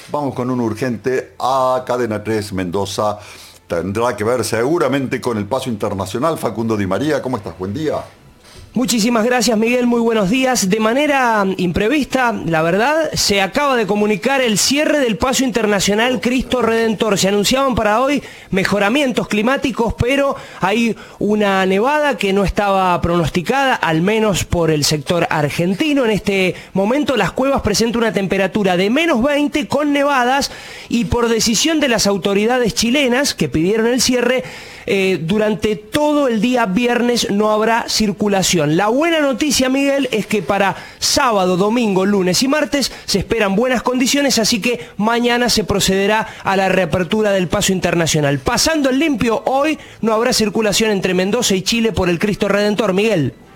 Vamos con un urgente a Cadena 3 Mendoza. Tendrá que ver seguramente con el paso internacional. Facundo Di María, ¿cómo estás? Buen día. Muchísimas gracias, Miguel, muy buenos días. De manera imprevista, la verdad, se acaba de comunicar el cierre del paso internacional Cristo Redentor. Se anunciaban para hoy mejoramientos climáticos, pero hay una nevada que no estaba pronosticada, al menos por el sector argentino. En este momento las cuevas presentan una temperatura de -20 con nevadas y por decisión de las autoridades chilenas que pidieron el cierre, durante todo el día viernes no habrá circulación. La buena noticia, Miguel, es que para sábado, domingo, lunes y martes se esperan buenas condiciones, así que mañana se procederá a la reapertura del paso internacional. Pasando el limpio, hoy no habrá circulación entre Mendoza y Chile por el Cristo Redentor, Miguel.